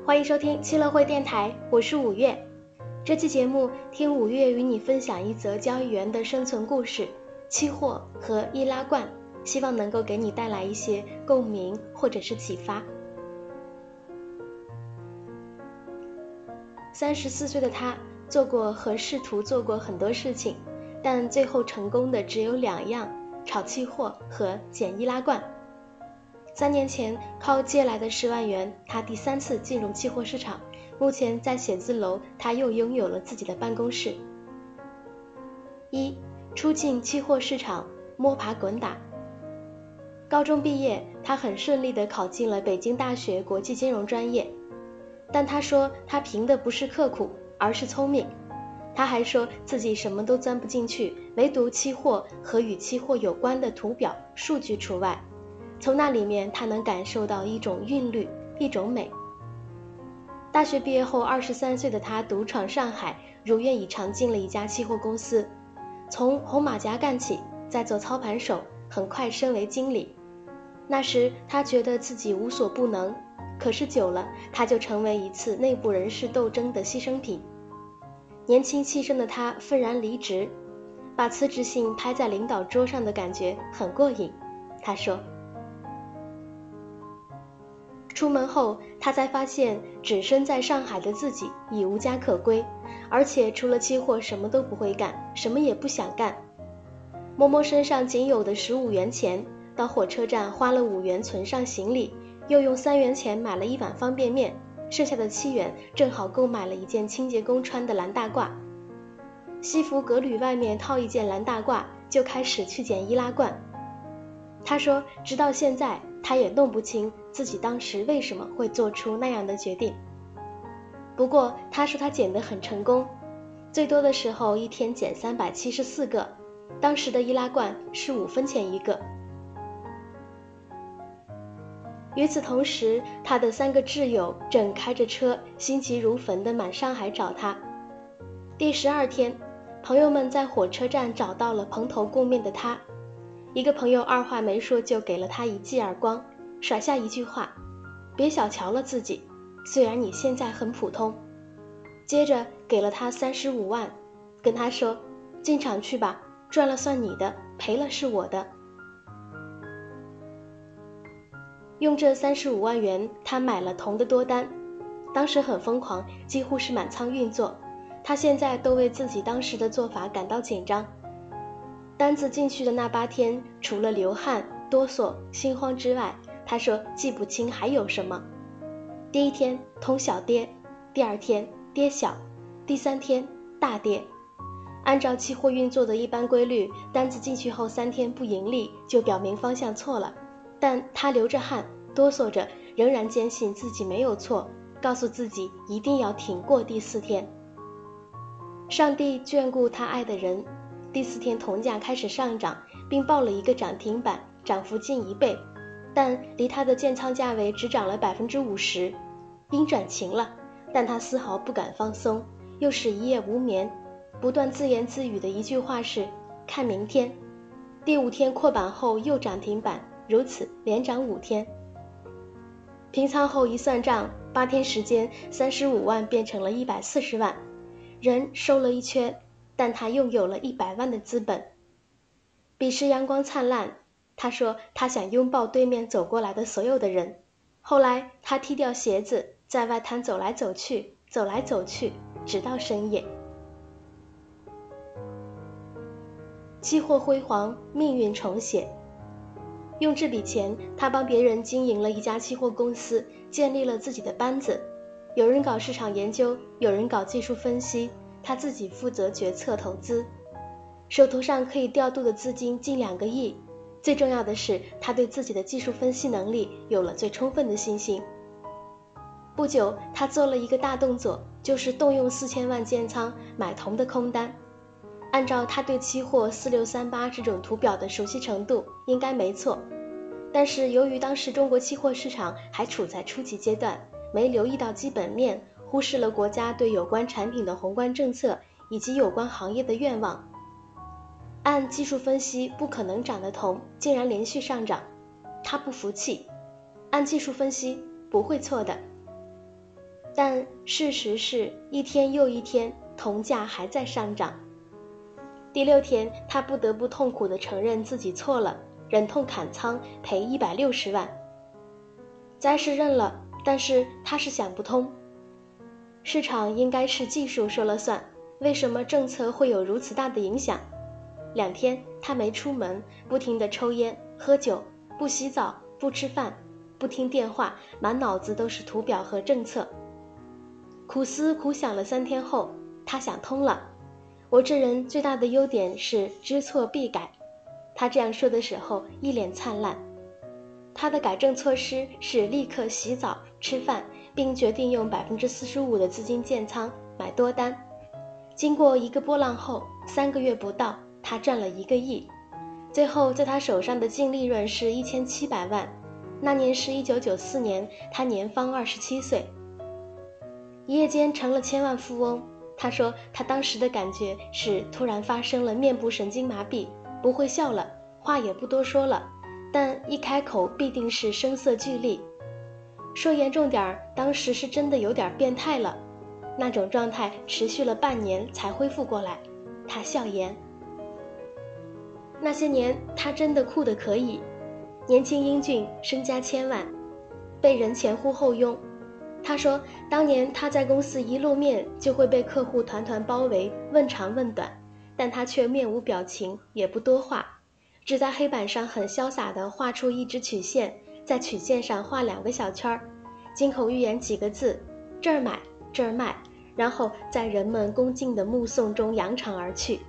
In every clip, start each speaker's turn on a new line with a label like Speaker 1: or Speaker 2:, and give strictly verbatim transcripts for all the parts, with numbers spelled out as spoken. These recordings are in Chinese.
Speaker 1: 欢迎收听七乐会电台，我是五月。这期节目听五月与你分享一则交易员的生存故事，期货和易拉罐，希望能够给你带来一些共鸣或者是启发。三十四岁的他做过和试图做过很多事情，但最后成功的只有两样，炒期货和捡易拉罐。三年前靠借来的十万元，他第三次进入期货市场，目前在写字楼他又拥有了自己的办公室。一初进期货市场，摸爬滚打。高中毕业，他很顺利地考进了北京大学国际金融专业，但他说他凭的不是刻苦，而是聪明。他还说自己什么都钻不进去，唯独期货和与期货有关的图表数据除外，从那里面他能感受到一种韵律，一种美。大学毕业后，二十三岁的他独闯上海，如愿以偿进了一家期货公司，从红马甲干起，再做操盘手，很快升为经理。那时他觉得自己无所不能，可是久了，他就成为一次内部人事斗争的牺牲品。年轻气盛的他愤然离职，把辞职信拍在领导桌上的感觉很过瘾。他说，出门后，他才发现只身在上海的自己已无家可归，而且除了期货什么都不会干，什么也不想干。摸摸身上仅有的十五元钱，到火车站花了五元存上行李，又用三元钱买了一碗方便面，剩下的七元正好购买了一件清洁工穿的蓝大褂。西服革履外面套一件蓝大褂，就开始去捡易拉罐。他说直到现在他也弄不清自己当时为什么会做出那样的决定。不过他说他捡得很成功，最多的时候一天捡三百七十四个，当时的易拉罐是五分钱一个。与此同时，他的三个挚友正开着车心急如焚地满上海找他。第十二天，朋友们在火车站找到了蓬头垢面的他，一个朋友二话没说就给了他一记耳光，甩下一句话，别小瞧了自己，虽然你现在很普通。接着给了他三十五万，跟他说进场去吧，赚了算你的，赔了是我的。用这三十五万元，他买了铜的多单，当时很疯狂，几乎是满仓运作。他现在都为自己当时的做法感到紧张。单子进去的那八天，除了流汗、哆嗦、心慌之外，他说记不清还有什么。第一天铜小跌，第二天跌小，第三天大跌。按照期货运作的一般规律，单子进去后三天不盈利，就表明方向错了。但他流着汗，哆嗦着，仍然坚信自己没有错，告诉自己一定要挺过第四天。上帝眷顾他爱的人，第四天铜价开始上涨，并报了一个涨停板，涨幅近一倍，但离他的建仓价位只涨了百分之五十，阴转晴了，但他丝毫不敢放松，又是一夜无眠，不断自言自语的一句话是看明天。第五天扩板后又涨停板，如此连涨五天。平仓后一算账，八天时间三十五万变成了一百四十万，人收了一圈，但他又有了一百万的资本。彼时阳光灿烂，他说他想拥抱对面走过来的所有的人。后来他踢掉鞋子，在外滩走来走去，走来走去，直到深夜。期货辉煌，命运重写。用这笔钱，他帮别人经营了一家期货公司，建立了自己的班子。有人搞市场研究，有人搞技术分析，他自己负责决策投资。手头上可以调度的资金近两个亿。最重要的是，他对自己的技术分析能力有了最充分的信心。不久，他做了一个大动作，就是动用四千万建仓买铜的空单。按照他对期货四六三八这种图表的熟悉程度，应该没错。但是由于当时中国期货市场还处在初级阶段，没留意到基本面，忽视了国家对有关产品的宏观政策以及有关行业的愿望。按技术分析不可能涨的铜竟然连续上涨，他不服气。按技术分析不会错的。 但事实是一天又一天，铜价还在上涨。第六天，他不得不痛苦地承认自己错了，忍痛砍仓赔一百六十万。灾是认了，但是他是想不通，市场应该是技术说了算，为什么政策会有如此大的影响？两天他没出门，不停地抽烟喝酒，不洗澡不吃饭，不听电话，满脑子都是图表和政策。苦思苦想了三天后，他想通了，我这人最大的优点是知错必改。他这样说的时候一脸灿烂。他的改正措施是立刻洗澡吃饭，并决定用百分之四十五的资金建仓买多单。经过一个波浪后，三个月不到，他赚了一个亿。最后在他手上的净利润是一千七百万，那年是一九九四年，他年方二十七岁。一夜间成了千万富翁。他说他当时的感觉是突然发生了面部神经麻痹，不会笑了，话也不多说了，但一开口必定是声色俱厉。说严重点儿，当时是真的有点变态了，那种状态持续了半年才恢复过来。他笑言，那些年他真的酷得可以，年轻英俊，身家千万，被人前呼后拥。他说当年他在公司一露面就会被客户团团包围，问长问短，但他却面无表情，也不多话，只在黑板上很潇洒地画出一支曲线，在曲线上画两个小圈，金口玉言几个字，这儿买这儿卖，然后在人们恭敬的目送中扬长而去。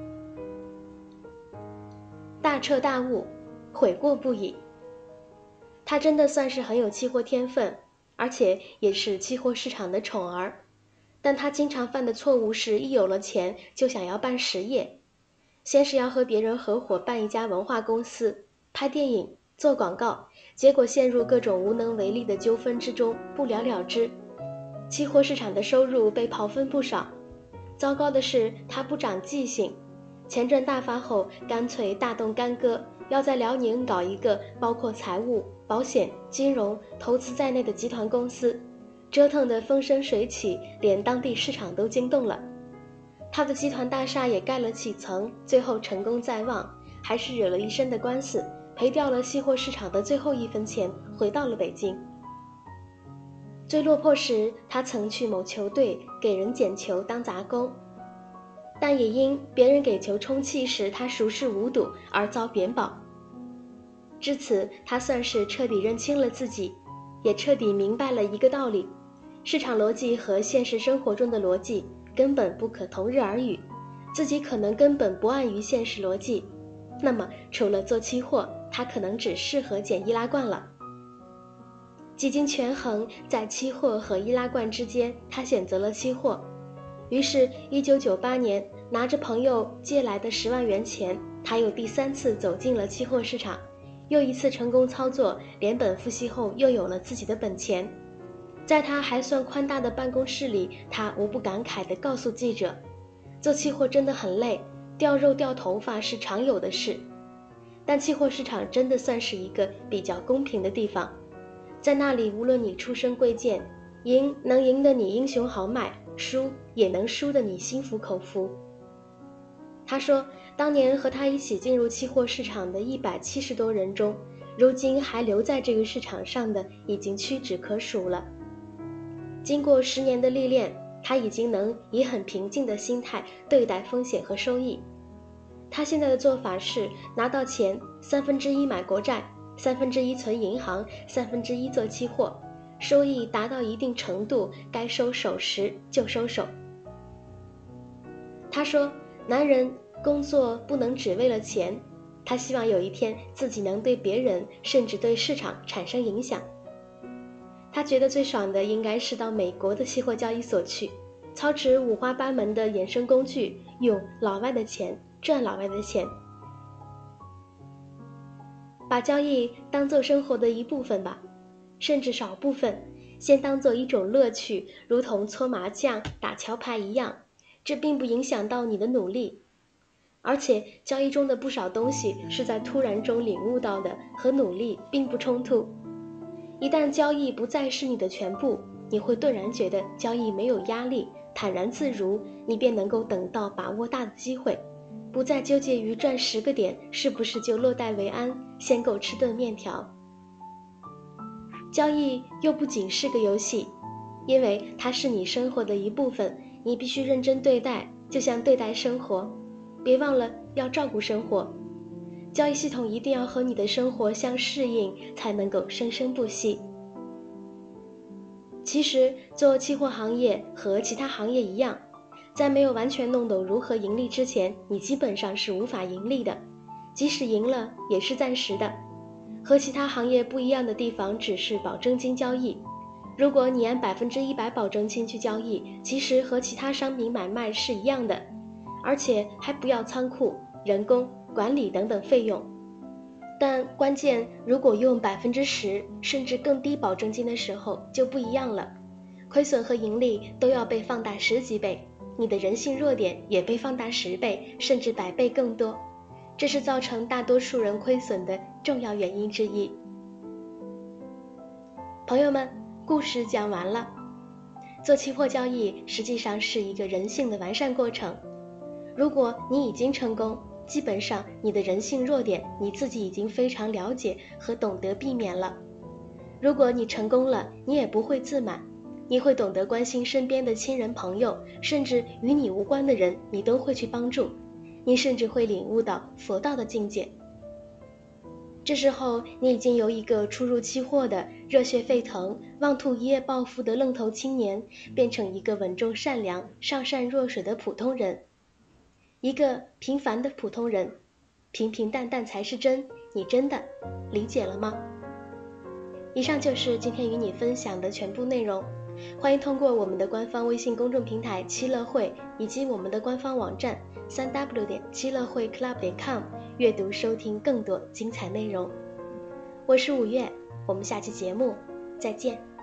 Speaker 1: 大彻大悟，悔过不已。他真的算是很有期货天分，而且也是期货市场的宠儿。但他经常犯的错误是一有了钱就想要办实业，先是要和别人合伙办一家文化公司，拍电影做广告，结果陷入各种无能为力的纠纷之中，不了了之。期货市场的收入被刨分不少，糟糕的是他不长记性，钱赚大发后干脆大动干戈，要在辽宁搞一个包括财务、保险、金融、投资在内的集团公司，折腾得风生水起，连当地市场都惊动了。他的集团大厦也盖了几层，最后成功在望，还是惹了一身的官司，赔掉了期货市场的最后一分钱，回到了北京。最落魄时，他曾去某球队给人捡球当杂工，但也因别人给球充气时他熟视无睹而遭贬保。至此，他算是彻底认清了自己，也彻底明白了一个道理：市场逻辑和现实生活中的逻辑根本不可同日而语，自己可能根本不安于现实逻辑，那么除了做期货，他可能只适合捡易拉罐了。几经权衡，在期货和易拉罐之间，他选择了期货。于是一九九八年，拿着朋友借来的十万元钱，他又第三次走进了期货市场，又一次成功操作，连本付息后又有了自己的本钱。在他还算宽大的办公室里，他无不感慨地告诉记者，做期货真的很累，掉肉掉头发是常有的事，但期货市场真的算是一个比较公平的地方，在那里无论你出身贵贱，赢能赢得你英雄豪迈，输也能输得你心服口服。他说当年和他一起进入期货市场的一百七十多人中，如今还留在这个市场上的已经屈指可数了。经过十年的历练，他已经能以很平静的心态对待风险和收益。他现在的做法是拿到钱三分之一买国债，三分之一存银行，三分之一做期货，收益达到一定程度，该收手时就收手。他说男人工作不能只为了钱，他希望有一天自己能对别人甚至对市场产生影响。他觉得最爽的应该是到美国的期货交易所去，操持五花八门的衍生工具，用老外的钱赚老外的钱，把交易当作生活的一部分吧，甚至少部分，先当作一种乐趣，如同搓麻将、打桥牌一样，这并不影响到你的努力。而且交易中的不少东西是在突然中领悟到的，和努力并不冲突。一旦交易不再是你的全部， 你会顿然觉得交易没有压力，坦然自如，你便能够等到把握大的机会，不再纠结于赚十个点是不是就落袋为安，先够吃顿面条。交易又不仅是个游戏，因为它是你生活的一部分，你必须认真对待，就像对待生活，别忘了要照顾生活。交易系统一定要和你的生活相适应，才能够生生不息。其实做期货行业和其他行业一样，在没有完全弄懂如何盈利之前，你基本上是无法盈利的，即使赢了也是暂时的。和其他行业不一样的地方只是保证金交易，如果你按百分之一百保证金去交易，其实和其他商品买卖是一样的，而且还不要仓库、人工、管理等等费用。但关键，如果用百分之十甚至更低保证金的时候就不一样了，亏损和盈利都要被放大十几倍，你的人性弱点也被放大十倍甚至百倍更多，这是造成大多数人亏损的重要原因之一。朋友们，故事讲完了。做期货交易实际上是一个人性的完善过程，如果你已经成功，基本上你的人性弱点你自己已经非常了解和懂得避免了。如果你成功了，你也不会自满，你会懂得关心身边的亲人朋友，甚至与你无关的人你都会去帮助，你甚至会领悟到佛道的境界。这时候你已经由一个初入期货的热血沸腾、妄图一夜暴富的愣头青年，变成一个稳重善良、上善若水的普通人，一个平凡的普通人。平平淡淡才是真，你真的理解了吗？以上就是今天与你分享的全部内容，欢迎通过我们的官方微信公众平台七乐会以及我们的官方网站 三 w 点七乐会 club 点 com 阅读收听更多精彩内容。我是五月，我们下期节目再见。